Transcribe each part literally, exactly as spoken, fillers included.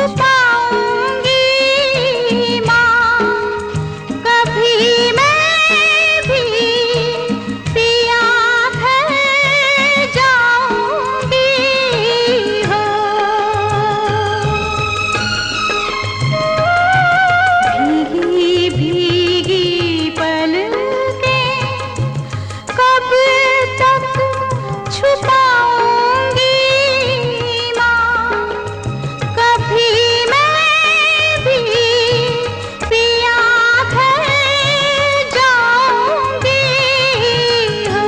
छुपाऊंगी माँ, कभी मैं भी पिया घर जाऊंगी हो। भीगी भीगी पलकें कब तक छुपाऊंगी माँ, कभी मैं भी पिया घर जाऊंगी हो।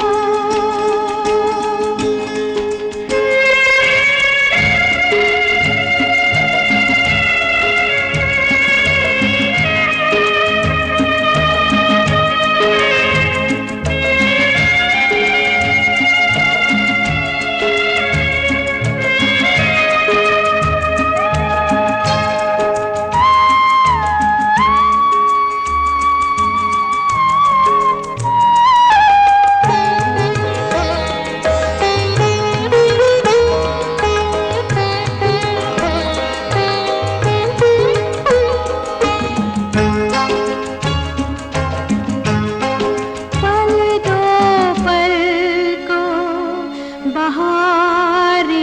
पल दो पल को बहारें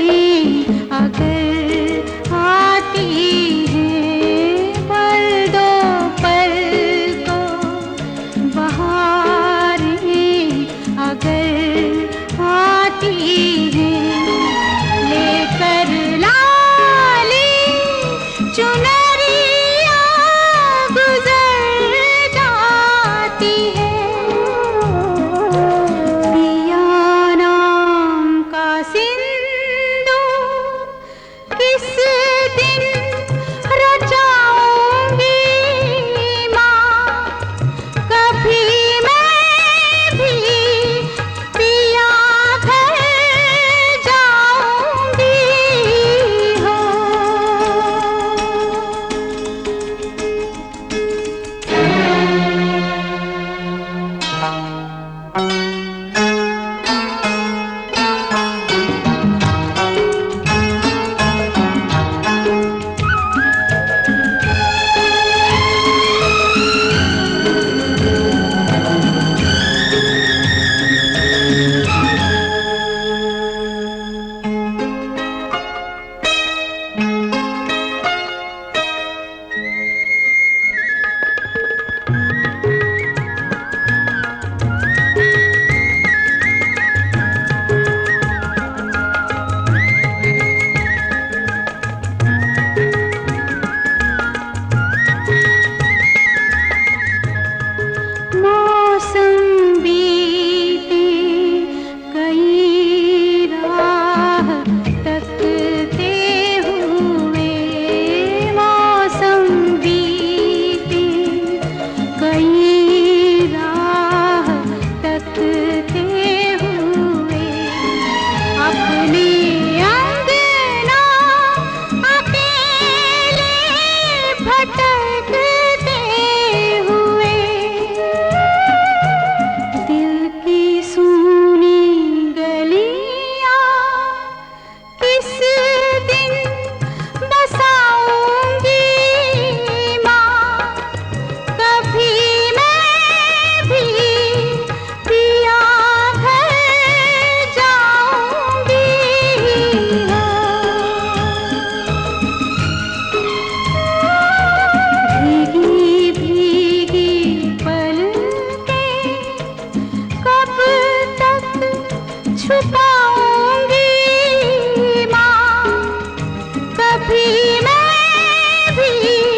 अगर आती हैं, पल दो पल को बहारें अगर आती हैं, लेकर लाली चुनरिया गुजर जाती है। पिया नाम का सिंदूर किस दिन रचाऊंगी माँ, कभी मैं भी पिया घर जाऊंगी हो। मौसम बीते कई राह तकते हुए, मौसम बीते कई राह तकते हुए, अपने अंगना अकेले भटकते हुए, दिल की सूनी गलियां किस दिन बसाऊंगी माँ, कभी मैं भी पिया घर जाऊंगी हो। भीगी भीगी पलकें कब तक छुपाऊंगी माँ, कभी मैं भी